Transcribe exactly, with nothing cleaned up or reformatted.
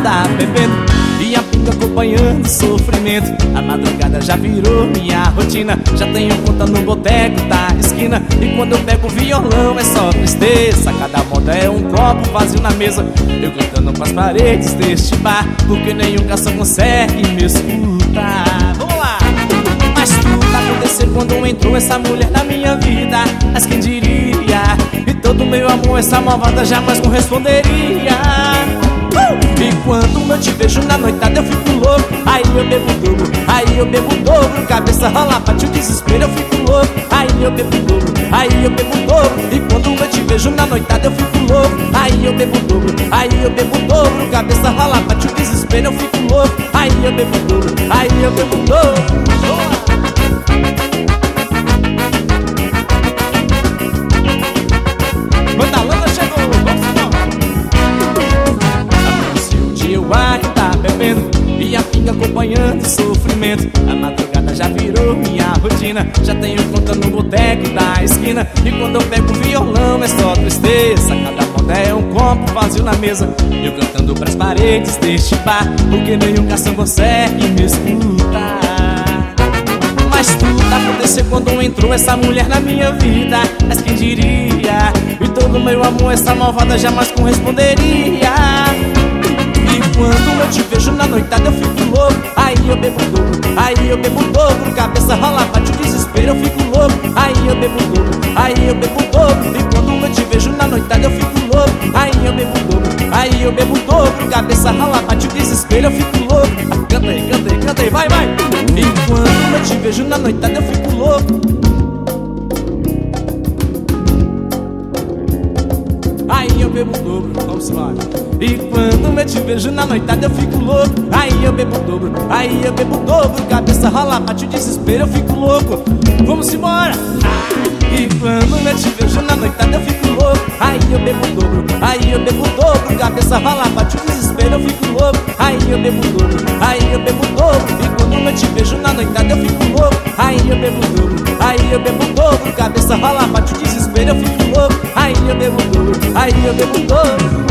tá bebendo e a pinga acompanhando o sofrimento. A madrugada já virou minha rotina, já tenho conta no boteco da esquina. E quando eu pego o violão é só tristeza, cada moda é um copo vazio na mesa. Eu cantando pras paredes deste bar, porque nenhum garçom consegue me escutar. Vamos lá! Mas tudo aconteceu quando entrou essa mulher na minha vida. Mas quem diria? E todo meu amor essa malvada jamais corresponderia. E quando eu te vejo na noitada eu fico louco, aí eu bebo dobro, aí eu bebo dobro, cabeça rola, bate o desespero, eu fico louco, aí eu bebo dobro, aí eu bebo dobro. E quando eu te vejo na noitada eu fico louco, aí eu bebo dobro, aí eu bebo dobro, cabeça rola, bate o desespero, eu fico louco, aí eu bebo dobro, aí eu bebo dobro. E a pinga acompanhando o sofrimento. A madrugada já virou minha rotina, já tenho conta no boteco da esquina. E quando eu pego o violão é só tristeza, cada moda é um copo vazio na mesa. Eu cantando pras paredes deste bar, porque nenhum garçom consegue me escutar. Mas tudo aconteceu quando entrou essa mulher na minha vida. Mas quem diria? E todo meu amor essa malvada jamais corresponderia. Quando eu te vejo na noitada eu fico louco, aí eu bebo dobro, aí eu bebo dobro, cabeça rola, bate o desespero, eu fico louco, aí eu bebo dobro, aí eu bebo dobro. E quando eu te vejo na noitada eu fico louco, aí eu bebo dobro, aí eu bebo dobro, cabeça rola, bate o desespero, eu fico louco. Canta aí, canta aí, canta aí, vai, vai. E quando eu te vejo na noitada eu fico louco, aí eu bebo dobro, vamos embora. E quando eu te vejo na noitada eu fico louco, aí eu bebo dobro, aí eu bebo dobro, cabeça rola, bate o desespero, eu fico louco. Vamos embora. E quando eu te vejo na noitada eu fico louco, aí eu bebo dobro, aí eu bebo dobro, cabeça rola, bate o desespero, eu fico louco, aí eu bebo dobro, aí eu bebo dobro. E quando eu te vejo na noitada eu fico louco, aí eu bebo dobro, aí eu bebo dobro, cabeça rola, bate o desespero, eu fico louco, aí eu bebo dobro, aí eu bebo dobro.